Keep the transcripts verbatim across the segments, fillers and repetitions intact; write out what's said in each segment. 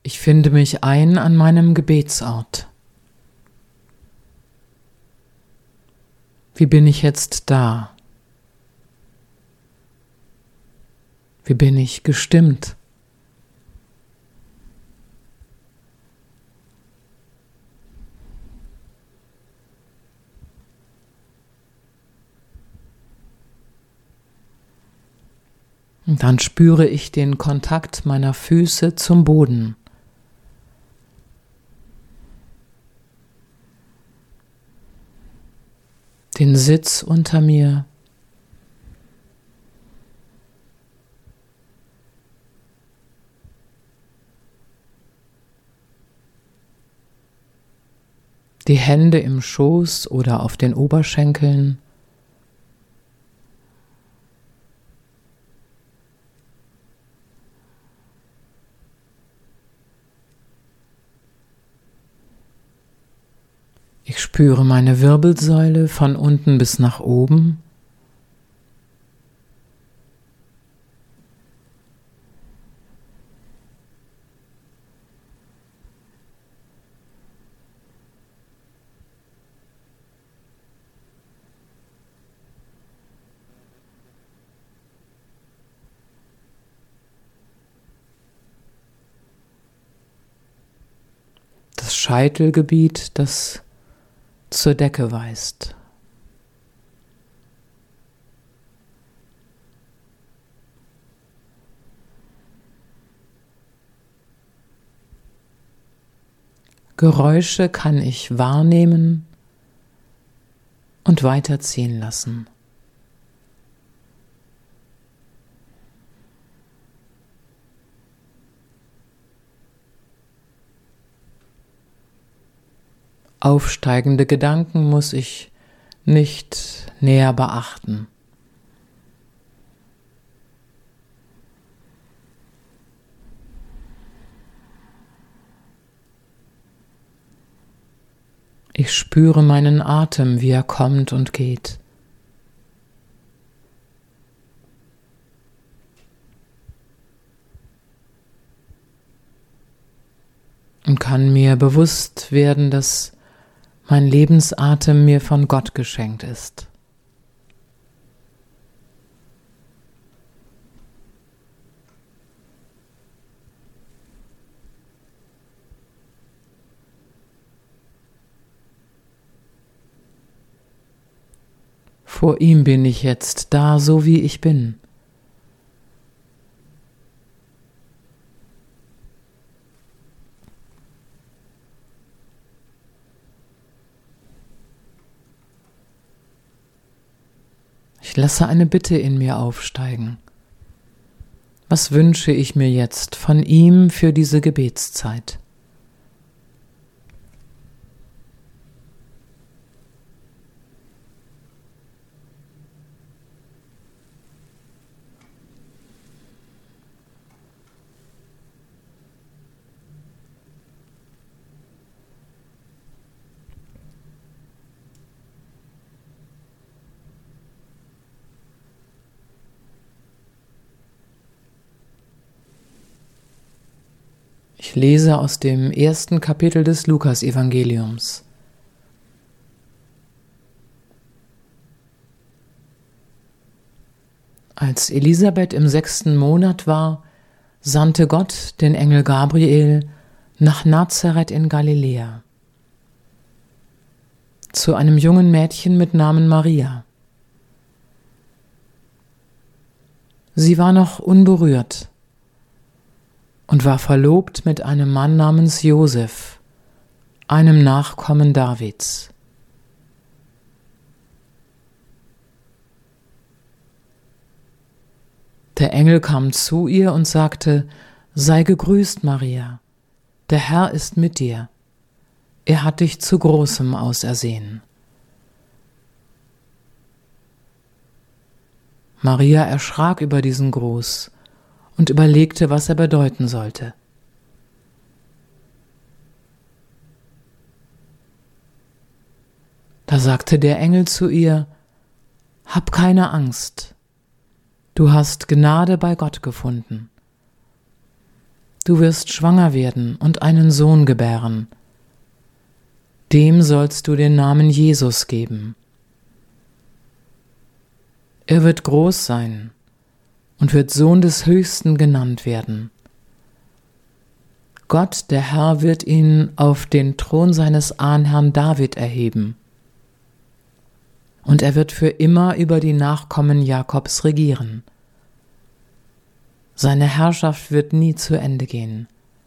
Ich finde mich ein an meinem Gebetsort. Wie bin ich jetzt da? Wie bin ich gestimmt? Und dann spüre ich den Kontakt meiner Füße zum Boden. Den Sitz unter mir. Die Hände im Schoß oder auf den Oberschenkeln. Ich spüre meine Wirbelsäule von unten bis nach oben. Das Scheitelgebiet, das zur Decke weist. Geräusche kann ich wahrnehmen und weiterziehen lassen. Aufsteigende Gedanken muss ich nicht näher beachten. Ich spüre meinen Atem, wie er kommt und geht. Und kann mir bewusst werden, dass mein Lebensatem mir von Gott geschenkt ist. Vor ihm bin ich jetzt da, so wie ich bin. Ich lasse eine Bitte in mir aufsteigen. Was wünsche ich mir jetzt von ihm für diese Gebetszeit? Ich lese aus dem ersten Kapitel des Lukas-Evangeliums. Als Elisabeth im sechsten Monat war, sandte Gott den Engel Gabriel nach Nazareth in Galiläa, zu einem jungen Mädchen mit Namen Maria. Sie war noch unberührt und war verlobt mit einem Mann namens Josef, einem Nachkommen Davids. Der Engel kam zu ihr und sagte: Sei gegrüßt, Maria, der Herr ist mit dir. Er hat dich zu Großem ausersehen. Maria erschrak über diesen Gruß und überlegte, was er bedeuten sollte. Da sagte der Engel zu ihr: Hab keine Angst, du hast Gnade bei Gott gefunden. du wirst schwanger werden und einen Sohn gebären. Dem sollst du den Namen Jesus geben. Er wird groß sein und wird Sohn des Höchsten genannt werden. Gott, der Herr, wird ihn auf den Thron seines Ahnherrn David erheben. Und er wird für immer über die Nachkommen Jakobs regieren. Seine Herrschaft wird nie zu Ende gehen.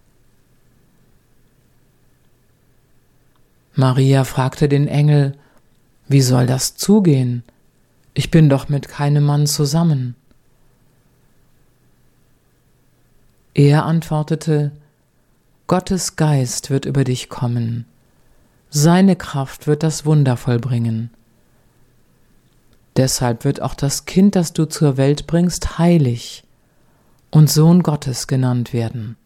Maria fragte den Engel: Wie soll das zugehen? Ich bin doch mit keinem Mann zusammen. Er antwortete: Gottes Geist wird über dich kommen. Seine Kraft wird das Wunder vollbringen. Deshalb wird auch das Kind, das du zur Welt bringst, heilig und Sohn Gottes genannt werden.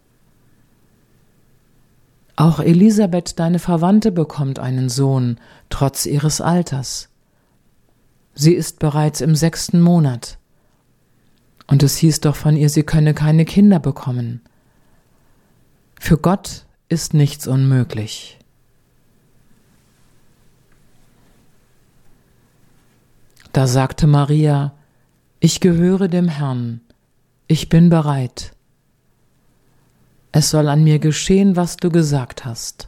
Auch Elisabeth, deine Verwandte, bekommt einen Sohn, trotz ihres Alters. Sie ist bereits im sechsten Monat. Und es hieß doch von ihr, sie könne keine Kinder bekommen. Für Gott ist nichts unmöglich. Da sagte Maria: Ich gehöre dem Herrn, ich bin bereit. Es soll an mir geschehen, was du gesagt hast.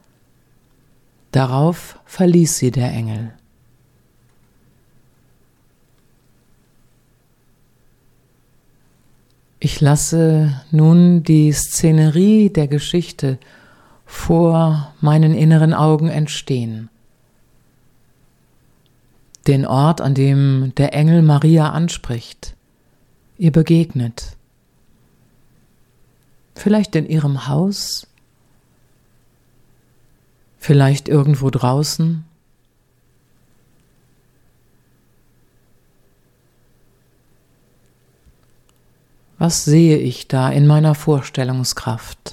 Darauf verließ sie der Engel. Ich lasse nun die Szenerie der Geschichte vor meinen inneren Augen entstehen. Den Ort, an dem der Engel Maria anspricht, ihr begegnet. Vielleicht in ihrem Haus, vielleicht irgendwo draußen. Was sehe ich da in meiner Vorstellungskraft?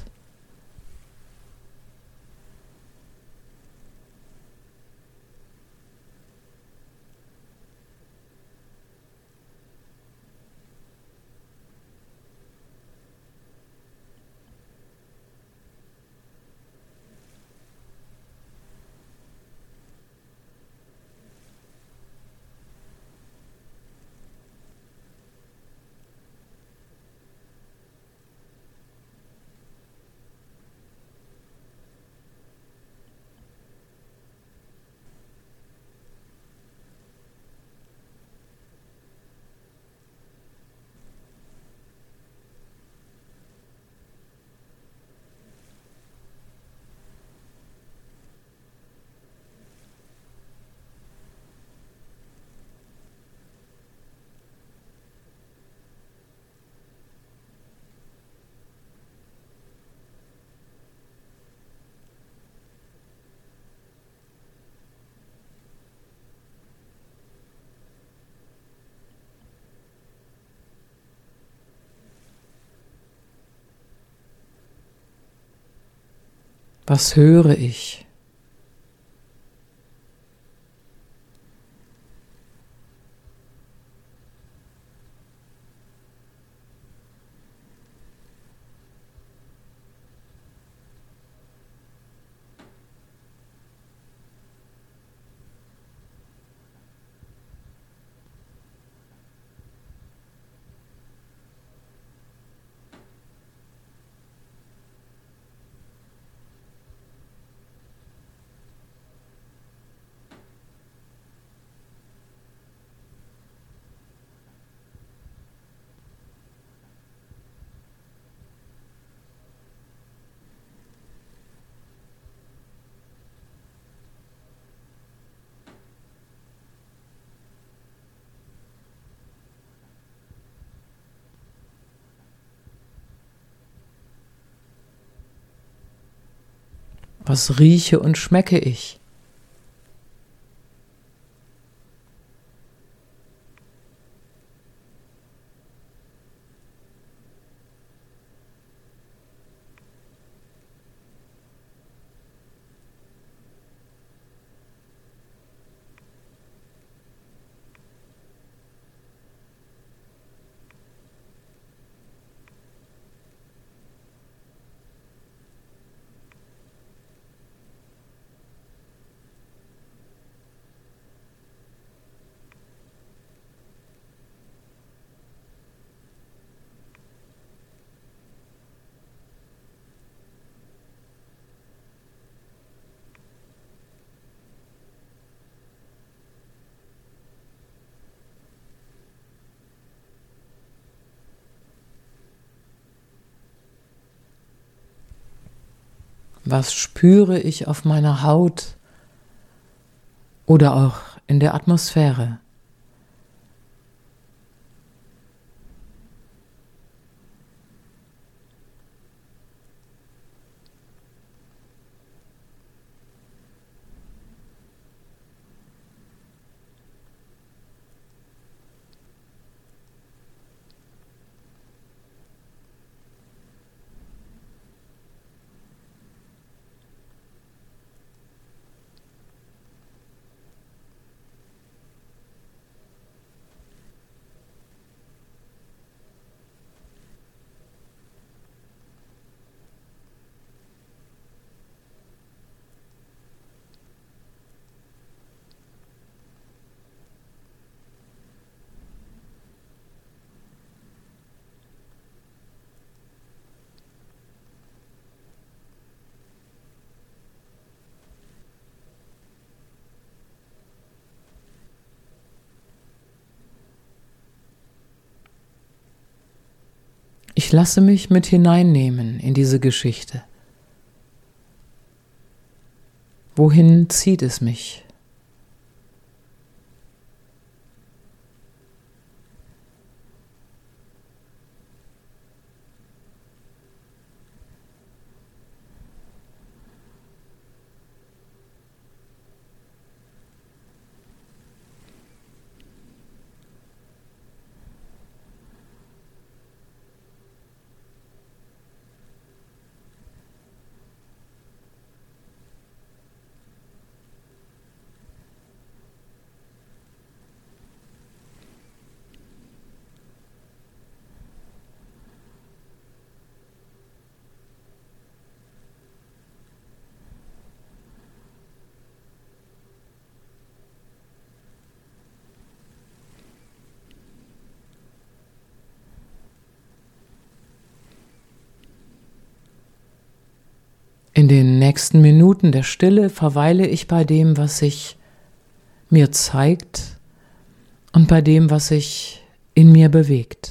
Was höre ich? Was rieche und schmecke ich? Was spüre ich auf meiner Haut oder auch in der Atmosphäre? Ich lasse mich mit hineinnehmen in diese Geschichte. Wohin zieht es mich? In den nächsten Minuten der Stille verweile ich bei dem, was sich mir zeigt und bei dem, was sich in mir bewegt.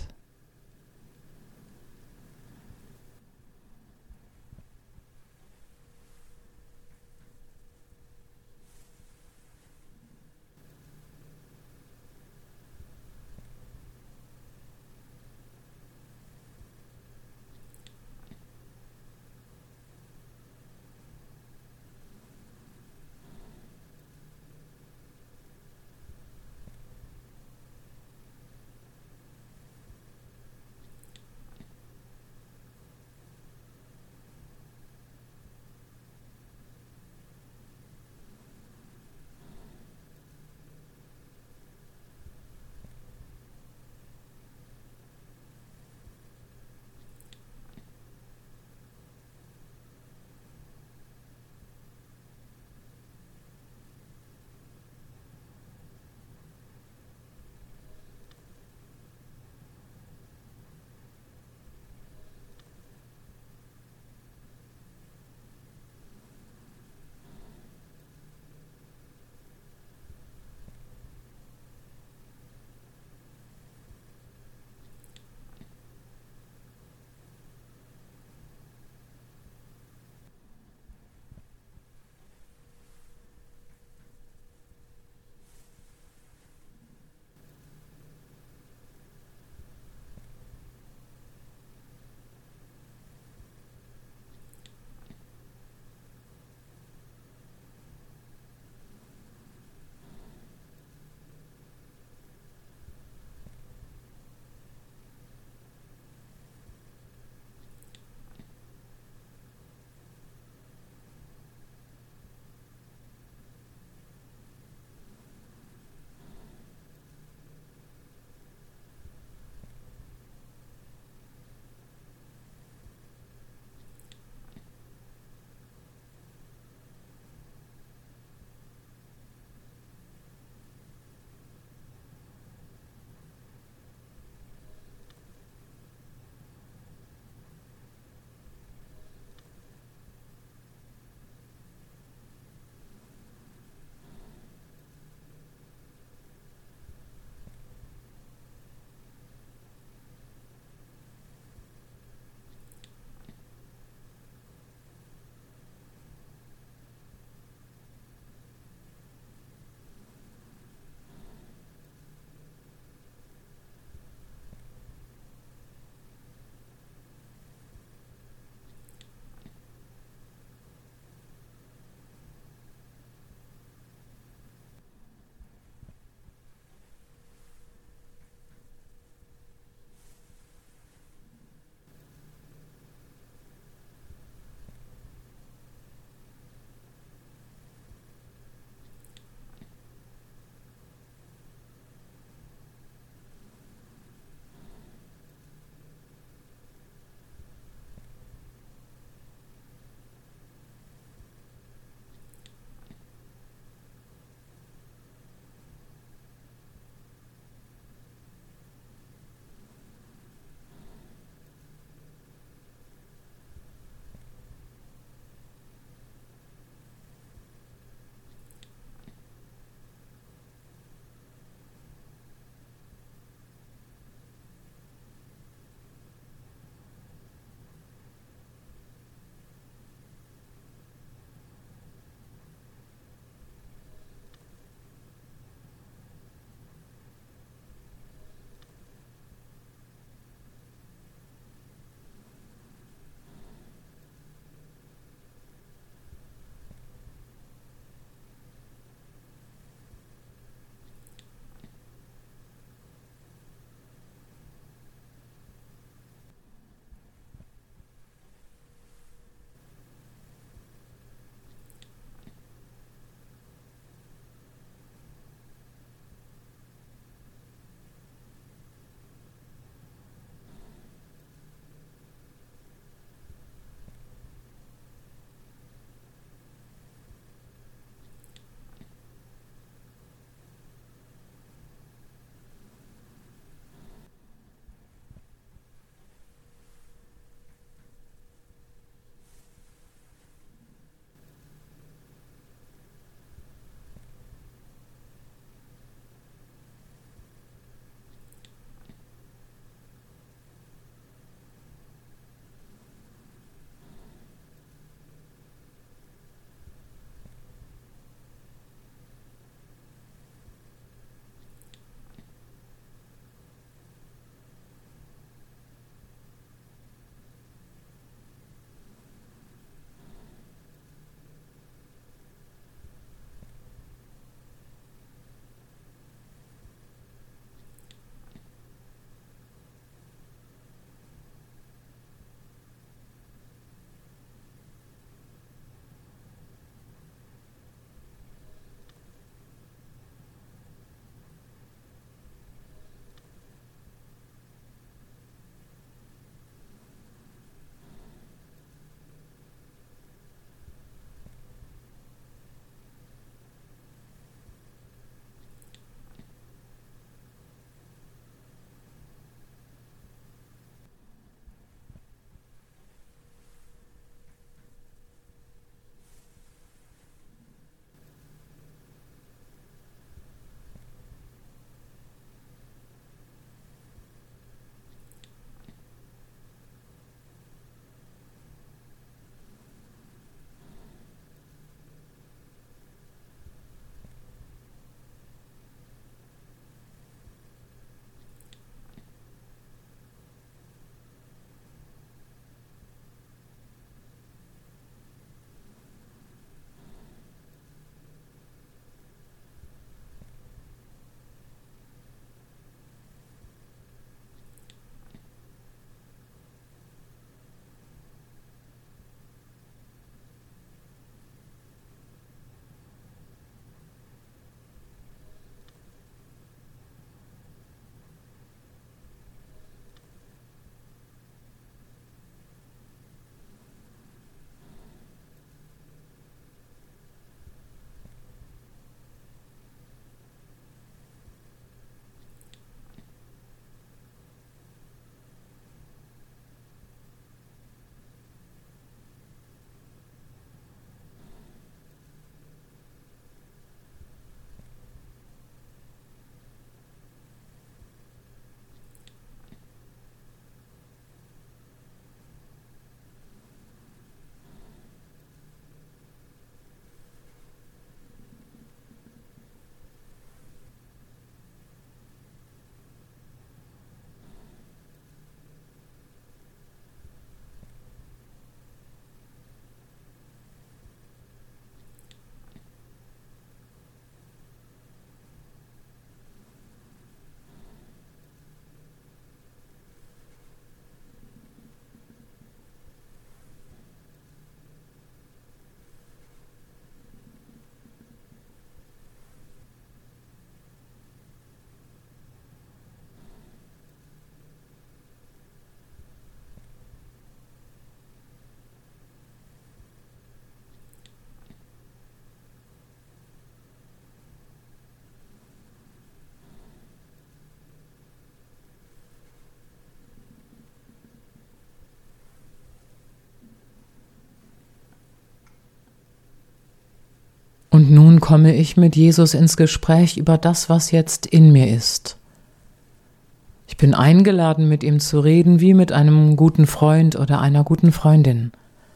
Nun komme ich mit Jesus ins Gespräch über das, was jetzt in mir ist. Ich bin eingeladen, mit ihm zu reden, wie mit einem guten Freund oder einer guten Freundin.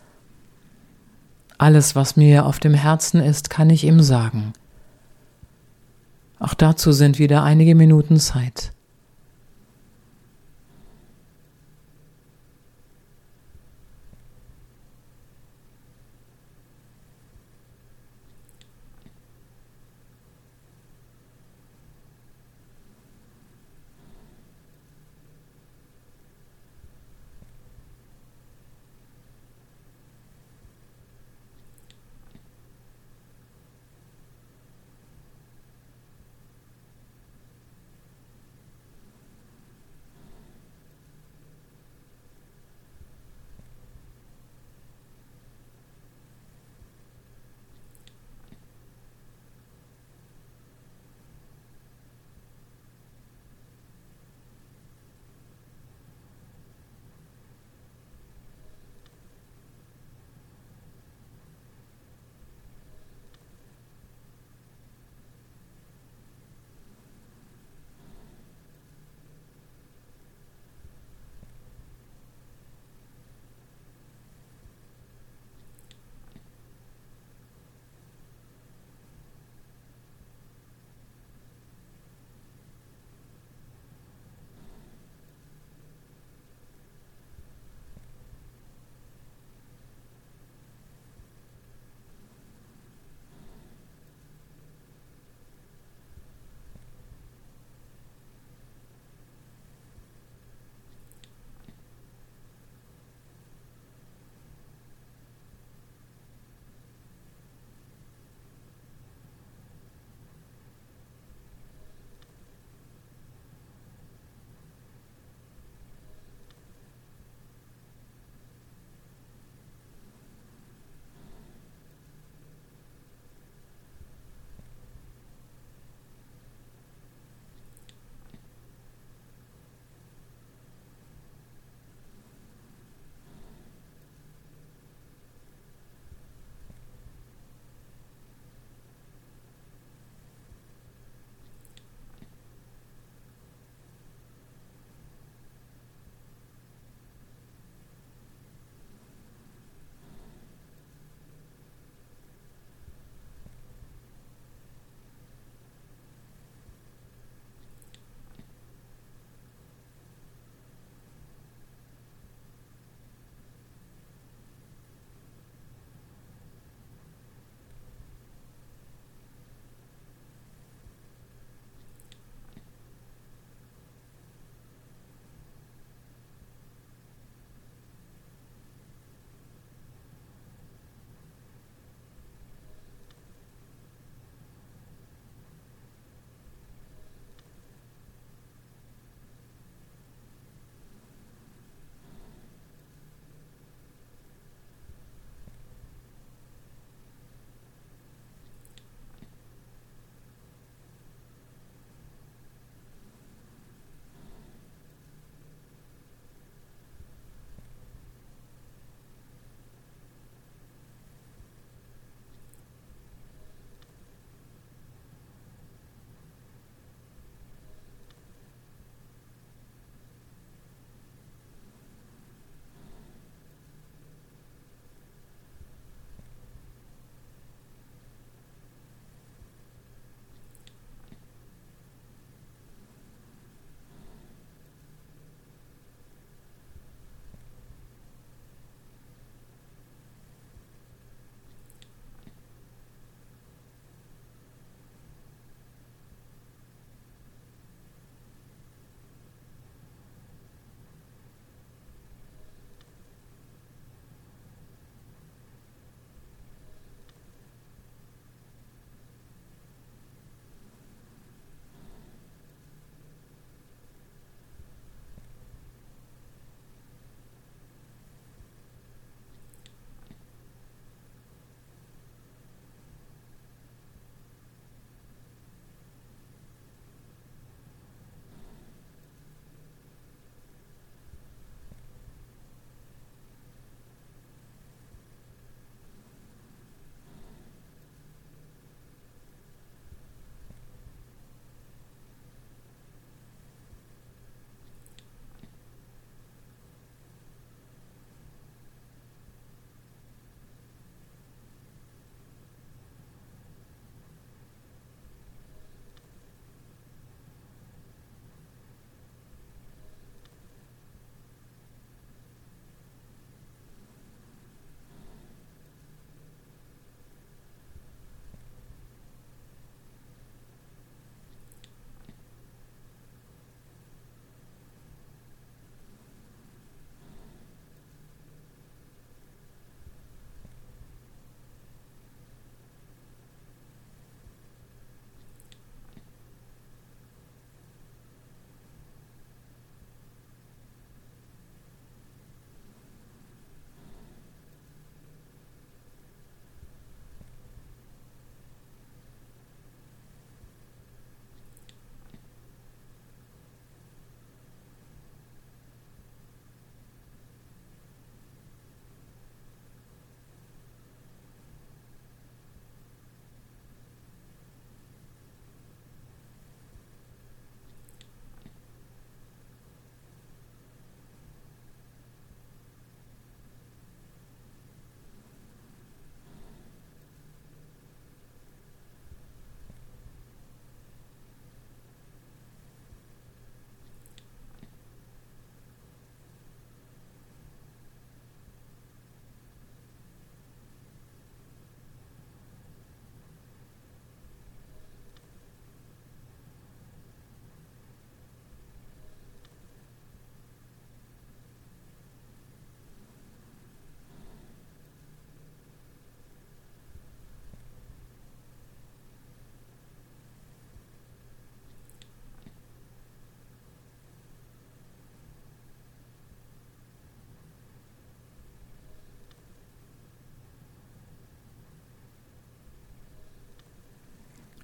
Alles, was mir auf dem Herzen ist, kann ich ihm sagen. Auch dazu sind wieder einige Minuten Zeit.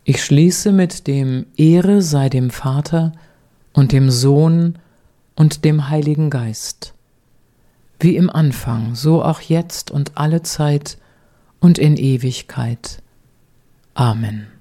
Ich schließe mit dem Ehre sei dem Vater und dem Sohn und dem Heiligen Geist, wie im Anfang, so auch jetzt und alle Zeit und in Ewigkeit. Amen.